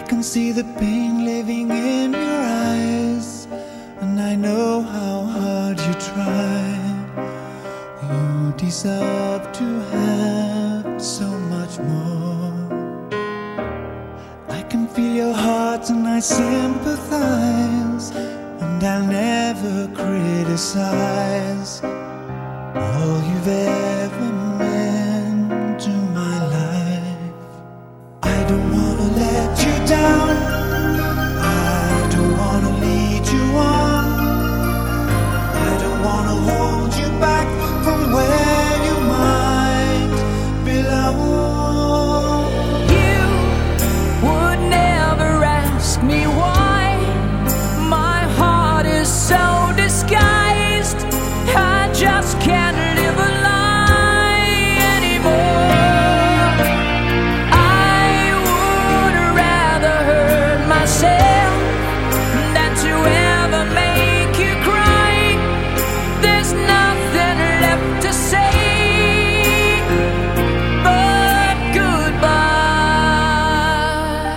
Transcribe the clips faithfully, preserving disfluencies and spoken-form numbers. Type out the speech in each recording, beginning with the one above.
can see the pain living in your eyes, and I know how hard you try. You deserve to have so much more. I can feel your heart and I sympathize, and I'll never criticize all you've ever meant to my life. I don't wanna let you down, I don't wanna lead you on, I don't wanna hold you back from where you might belong. You would never ask me why my heart is so disguised. I just can't live a lie anymore. I would rather hurt myself than to ever make you cry. There's nothing left to say but goodbye.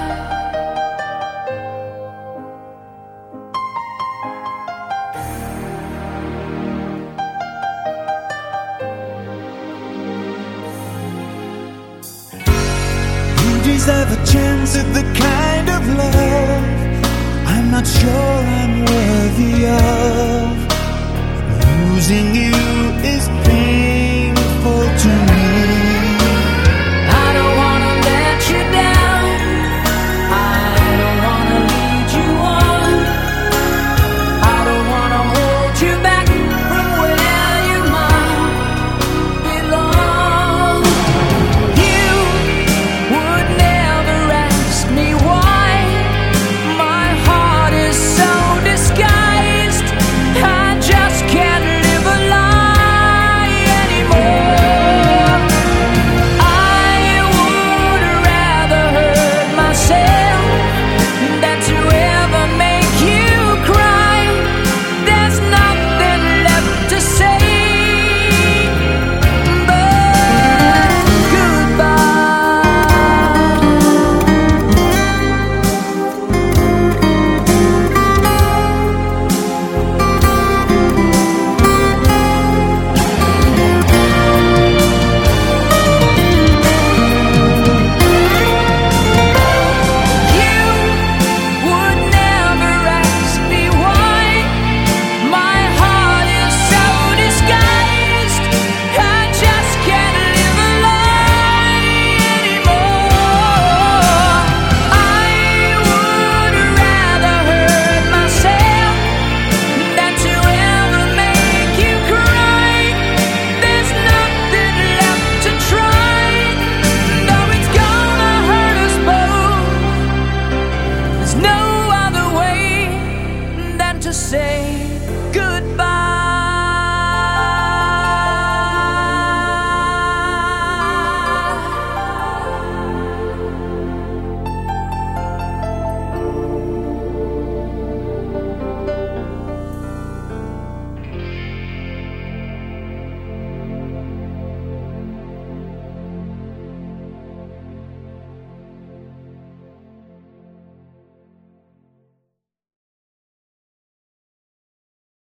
You deserve a chance at the kind of love I'm not sure I'm worthy of. Losing you is pain.